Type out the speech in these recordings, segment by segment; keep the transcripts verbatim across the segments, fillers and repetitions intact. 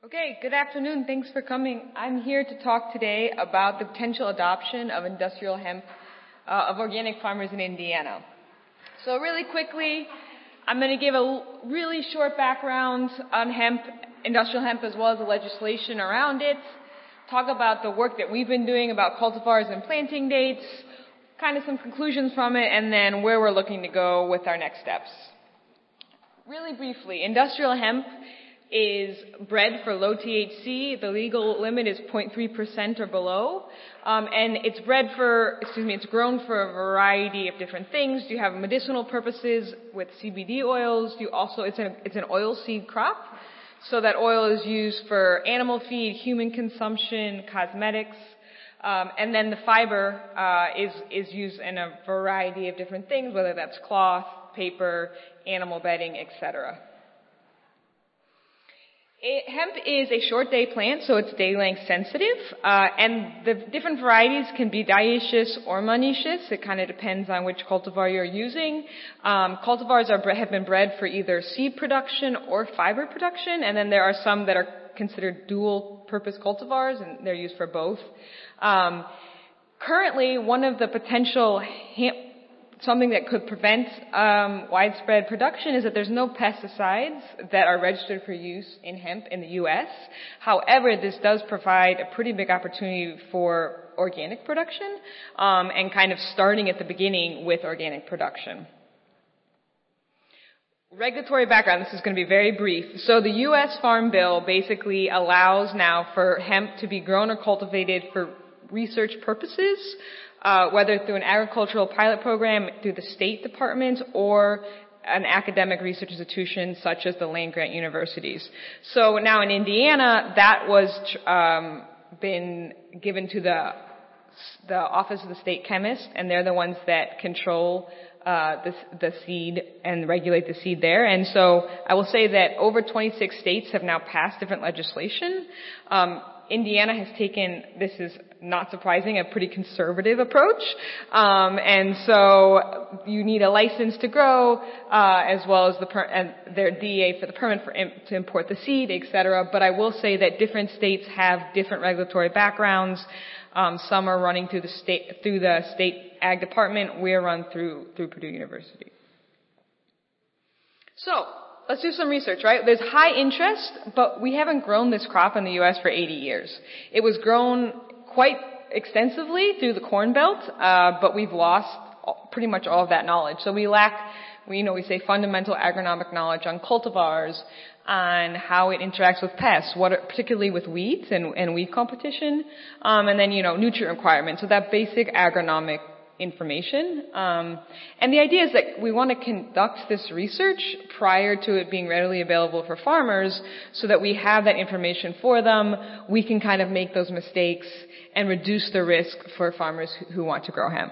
Okay, good afternoon. Thanks for coming. I'm here to talk today about the potential adoption of industrial hemp uh, of organic farmers in Indiana. So really quickly, I'm going to give a really short background on hemp, industrial hemp, as well as the legislation around it, talk about the work that we've been doing about cultivars and planting dates, kind of some conclusions from it, and then where we're looking to go with our next steps. Really briefly, industrial hemp is bred for low T H C. The legal limit is zero point three percent or below. Um, and it's bred for, excuse me, it's grown for a variety of different things. You have medicinal purposes with C B D oils. You also, it's an, it's an oil seed crop. So that oil is used for animal feed, human consumption, cosmetics. Um, and then the fiber, uh, is, is used in a variety of different things, whether that's cloth, paper, animal bedding, et cetera. It, hemp is a short day plant, so it's day length sensitive, uh, and the different varieties can be dioecious or monoecious. It kind of depends on which cultivar you're using. Um, cultivars are, have been bred for either seed production or fiber production, and then there are some that are considered dual-purpose cultivars, and they're used for both. Um, currently, one of the potential hemp Something that could prevent um, widespread production is that there's no pesticides that are registered for use in hemp in the U S. However, this does provide a pretty big opportunity for organic production, um, and kind of starting at the beginning with organic production. Regulatory background, this is going to be very brief. So the U S Farm Bill basically allows now for hemp to be grown or cultivated for research purposes, Uh, whether through an agricultural pilot program, through the State Department, or an academic research institution such as the land-grant universities. So now in Indiana, that was um, been given to the the Office of the State Chemist, and they're the ones that control uh, the, the seed and regulate the seed there. And so I will say that over twenty-six states have now passed different legislation. Um, Indiana has taken, this is not surprising, a pretty conservative approach. Um, and so you need a license to grow, uh, as well as the per, and their D E A for the permit for imp, to import the seed, et cetera. But I will say that different states have different regulatory backgrounds. Um, some are running through the state, through the state ag department. We're run through, through Purdue University. So, let's do some research, right? There's high interest, but we haven't grown this crop in the U S for eighty years. It was grown quite extensively through the Corn Belt, uh, but we've lost pretty much all of that knowledge. So we lack, we, you know, we say fundamental agronomic knowledge on cultivars, on how it interacts with pests, what, particularly with weeds and, and weed competition, um, and then, you know, nutrient requirements. So that basic agronomic information. Um, and the idea is that we want to conduct this research prior to it being readily available for farmers so that we have that information for them. We can kind of make those mistakes and reduce the risk for farmers who want to grow hemp.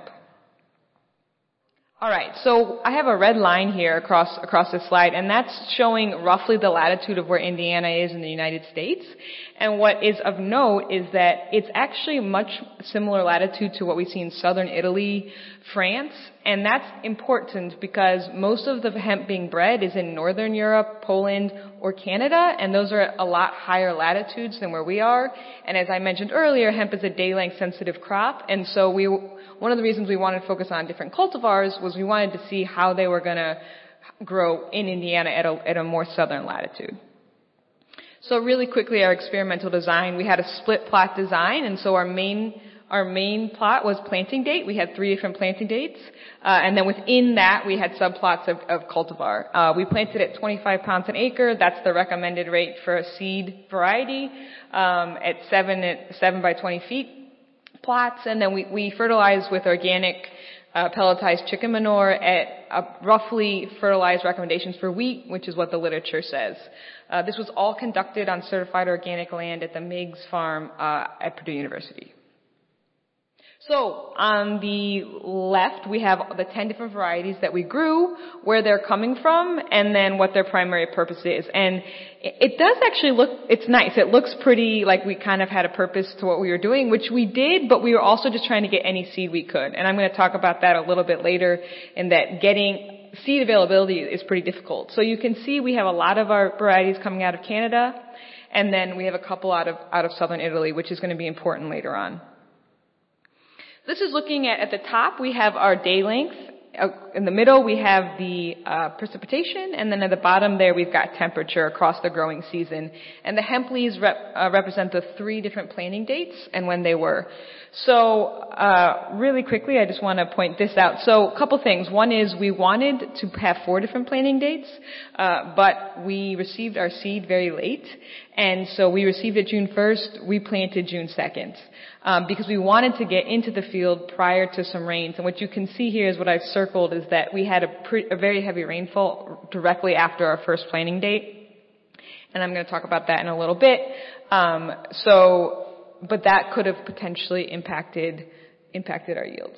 All right, so I have a red line here across across this slide, and that's showing roughly the latitude of where Indiana is in the United States. And what is of note is that it's actually much similar latitude to what we see in southern Italy, France, and that's important because most of the hemp being bred is in northern Europe, Poland, or Canada, and those are a lot higher latitudes than where we are. And as I mentioned earlier, hemp is a day-length sensitive crop, and so we one of the reasons we wanted to focus on different cultivars was we wanted to see how they were going to grow in Indiana at a, at a more southern latitude. So really quickly, our experimental design, we had a split plot design, and so our main our main plot was planting date. We had three different planting dates, uh, and then within that, we had subplots of, of cultivar. Uh, we planted at twenty-five pounds an acre. That's the recommended rate for a seed variety, um, at seven at seven by twenty feet plots, and then we, we fertilized with organic uh, pelletized chicken manure at uh, roughly fertilized recommendations for wheat, which is what the literature says. Uh, this was all conducted on certified organic land at the Meigs farm uh, at Purdue University. So on the left, we have the ten different varieties that we grew, where they're coming from, and then what their primary purpose is. And it does actually look, it's nice. It looks pretty like we kind of had a purpose to what we were doing, which we did, but we were also just trying to get any seed we could. And I'm going to talk about that a little bit later, in that getting seed availability is pretty difficult. So you can see we have a lot of our varieties coming out of Canada. And then we have a couple out of, out of southern Italy, which is going to be important later on. This is looking at, at the top, we have our day length. In the middle, we have the uh, precipitation, and then at the bottom there, we've got temperature across the growing season. And the hemp leaves rep, uh, represent the three different planting dates and when they were. So, uh, really quickly, I just want to point this out. So, a couple things. One is we wanted to have four different planting dates, uh, but we received our seed very late, and so we received it June first. We planted June second. Um, because we wanted to get into the field prior to some rains. And what you can see here is what I've circled is that we had a, pre- a very heavy rainfall directly after our first planting date. And I'm going to talk about that in a little bit. Um, so, but that could have potentially impacted, impacted our yields.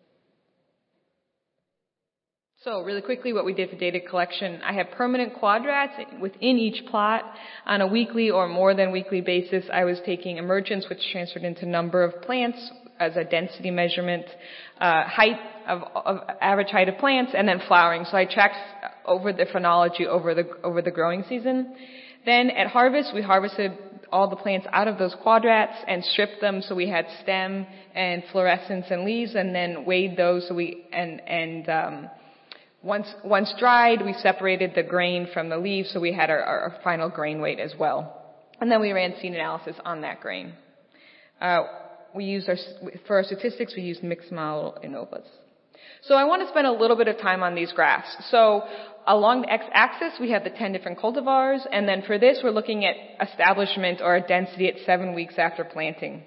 So really quickly, what we did for data collection, I have permanent quadrats within each plot. On a weekly or more than weekly basis, I was taking emergence, which transferred into number of plants as a density measurement, uh, height of, of average height of plants, and then flowering. So I tracked over the phenology over the over the growing season. Then at harvest, we harvested all the plants out of those quadrats and stripped them, so we had stem and fluorescence and leaves, and then weighed those. So we and and um, Once, once dried, we separated the grain from the leaves, so we had our, our final grain weight as well. And then we ran seed analysis on that grain. Uh, we used our, for our statistics, we used mixed model ANOVAs. So I want to spend a little bit of time on these graphs. So along the x-axis, we have the ten different cultivars, and then for this, we're looking at establishment or a density at seven weeks after planting.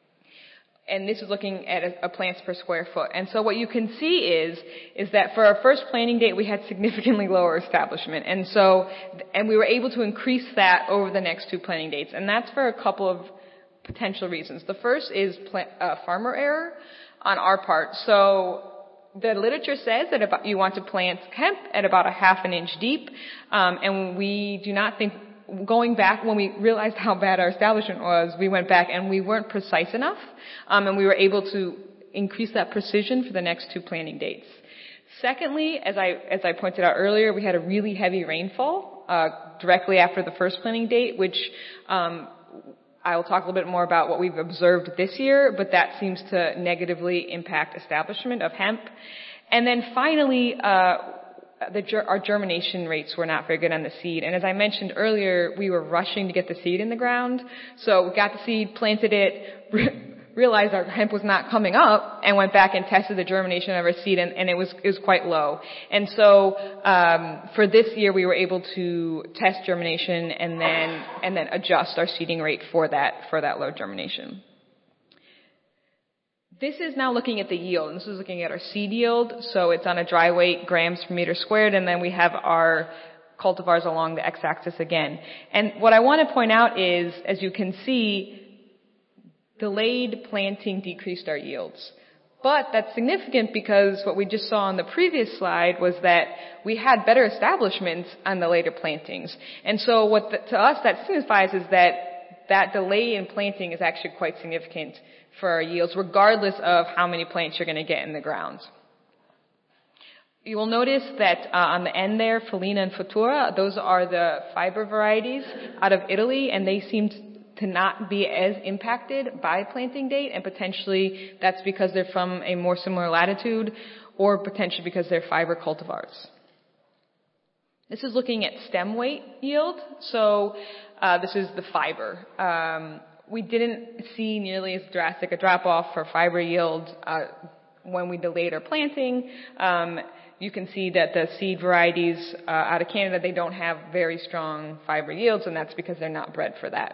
And this is looking at a, a plants per square foot. And so what you can see is, is that for our first planting date, we had significantly lower establishment. And so, and we were able to increase that over the next two planting dates. And that's for a couple of potential reasons. The first is plant, uh, farmer error on our part. So the literature says that about, you want to plant hemp at about a half an inch deep. Um, and we do not think, going back, when we realized how bad our establishment was, we went back and we weren't precise enough, um, and we were able to increase that precision for the next two planting dates. Secondly, as I as I pointed out earlier, we had a really heavy rainfall uh, directly after the first planting date, which um, I will talk a little bit more about what we've observed this year, but that seems to negatively impact establishment of hemp. And then finally, uh, The, our germination rates were not very good on the seed. And as I mentioned earlier, we were rushing to get the seed in the ground. So we got the seed, planted it, re- realized our hemp was not coming up, and went back and tested the germination of our seed, and, and it was it was quite low. And so um, for this year, we were able to test germination and then and then adjust our seeding rate for that for that low germination. This is now looking at the yield, and this is looking at our seed yield. So it's on a dry weight, grams per meter squared, and then we have our cultivars along the x-axis again. And what I want to point out is, as you can see, delayed planting decreased our yields. But that's significant because what we just saw on the previous slide was that we had better establishments on the later plantings. And so what the, to us that signifies is that that delay in planting is actually quite significant for our yields, regardless of how many plants you're going to get in the ground. You will notice that uh, on the end there, Felina and Futura, those are the fiber varieties out of Italy, and they seem to not be as impacted by planting date, and potentially that's because they're from a more similar latitude, or potentially because they're fiber cultivars. This is looking at stem weight yield. So uh, this is the fiber. Um, We didn't see nearly as drastic a drop-off for fiber yield uh, when we delayed our planting. Um, you can see that the seed varieties uh, out of Canada, they don't have very strong fiber yields, and that's because they're not bred for that.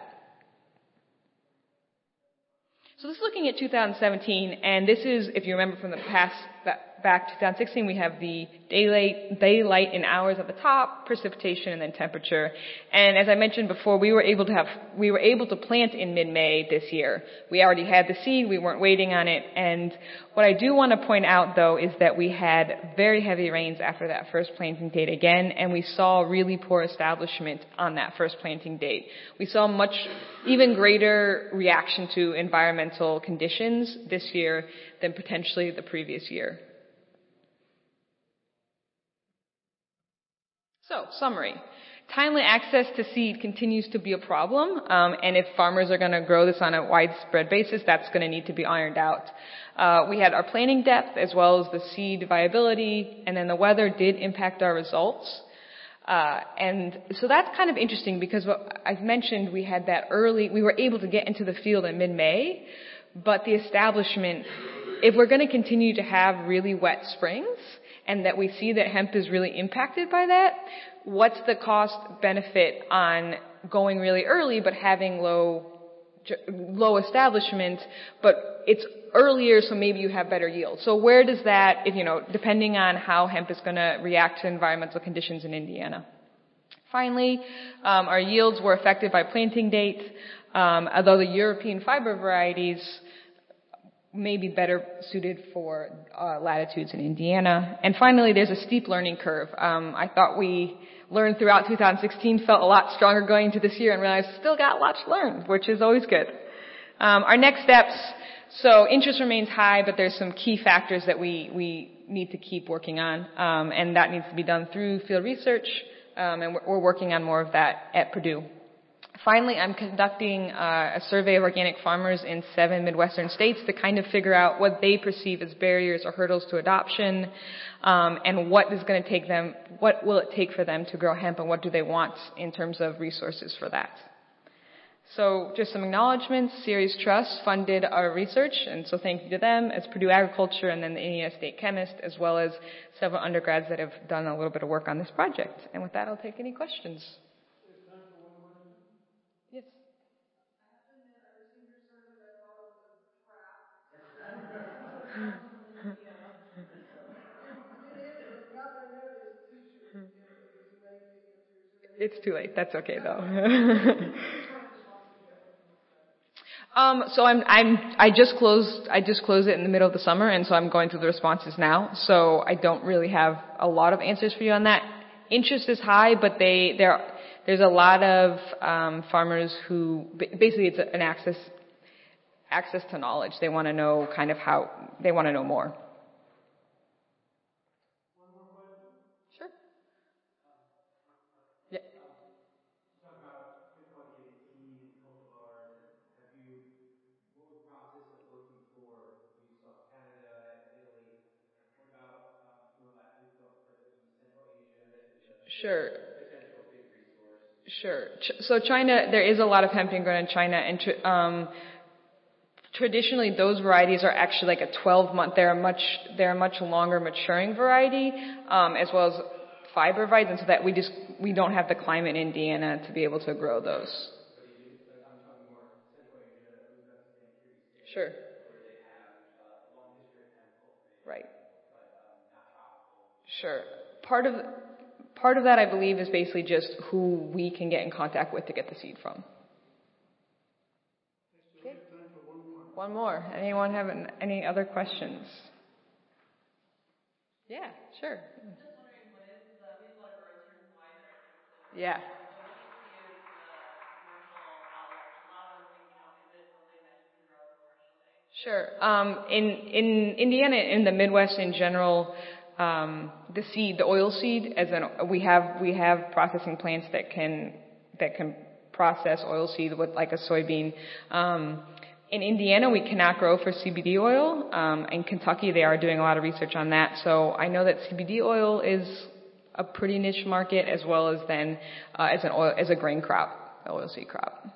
So this is looking at two thousand seventeen, and this is, if you remember from the past, back to two thousand sixteen, we have the daylight, daylight in hours at the top, precipitation, and then temperature. And as I mentioned before, we were able to have, we were able to plant in mid-May this year. We already had the seed, we weren't waiting on it. And what I do want to point out, though, is that we had very heavy rains after that first planting date again, and we saw really poor establishment on that first planting date. We saw much, even greater reaction to environmental conditions this year than potentially the previous year. So, summary. Timely access to seed continues to be a problem, um, and if farmers are going to grow this on a widespread basis, that's going to need to be ironed out. Uh, we had our planting depth as well as the seed viability, and then the weather did impact our results. Uh, and so that's kind of interesting because what I've mentioned, we had that early, we were able to get into the field in mid-May, but the establishment, if we're going to continue to have really wet springs, and that we see that hemp is really impacted by that, what's the cost benefit on going really early but having low low establishment, but it's earlier so maybe you have better yield. So where does that, if you know, depending on how hemp is going to react to environmental conditions in Indiana. Finally, um, our yields were affected by planting date, um, although the European fiber varieties may be better suited for uh, latitudes in Indiana. And finally, there's a steep learning curve. Um, I thought we learned throughout two thousand sixteen, felt a lot stronger going into this year, and realized still got lots to learn, which is always good. Um, our next steps, so interest remains high, but there's some key factors that we, we need to keep working on, um, and that needs to be done through field research, um, and we're, we're working on more of that at Purdue. Finally, I'm conducting uh, a survey of organic farmers in seven Midwestern states to kind of figure out what they perceive as barriers or hurdles to adoption, um, and what is going to take them, what will it take for them to grow hemp, and what do they want in terms of resources for that. So just some acknowledgments. Ceres Trust funded our research, and so thank you to them, as Purdue Agriculture, and then the Indiana State Chemist, as well as several undergrads that have done a little bit of work on this project. And with that, I'll take any questions. Yes. It's too late. That's okay, though. um, so I'm, I'm, I just closed, I just closed it in the middle of the summer, and so I'm going through the responses now. So I don't really have a lot of answers for you on that. Interest is high, but they, there, there's a lot of um, farmers who basically it's an access, access to knowledge. They want to know kind of how they want to know more. Sure. Sure. So China, there is a lot of hemp being grown in China, and tr- um, traditionally those varieties are actually like a twelve month. They're a much they're a much longer maturing variety, um, as well as fiber varieties, and so that we just we don't have the climate in Indiana to be able to grow those. Sure. Right. Sure. Part of Part of that, I believe, is basically just who we can get in contact with to get the seed from. Okay. One more. Anyone have an, any other questions? Yeah, sure. Yeah. Sure. Um, in in Indiana, in the Midwest in general, um, the seed, the oil seed, as an we have we have processing plants that can that can process oil seed with like a soybean. Um, in Indiana, we cannot grow for C B D oil. Um, in Kentucky, they are doing a lot of research on that. So I know that C B D oil is a pretty niche market, as well as then uh, as an oil as a grain crop, oil seed crop.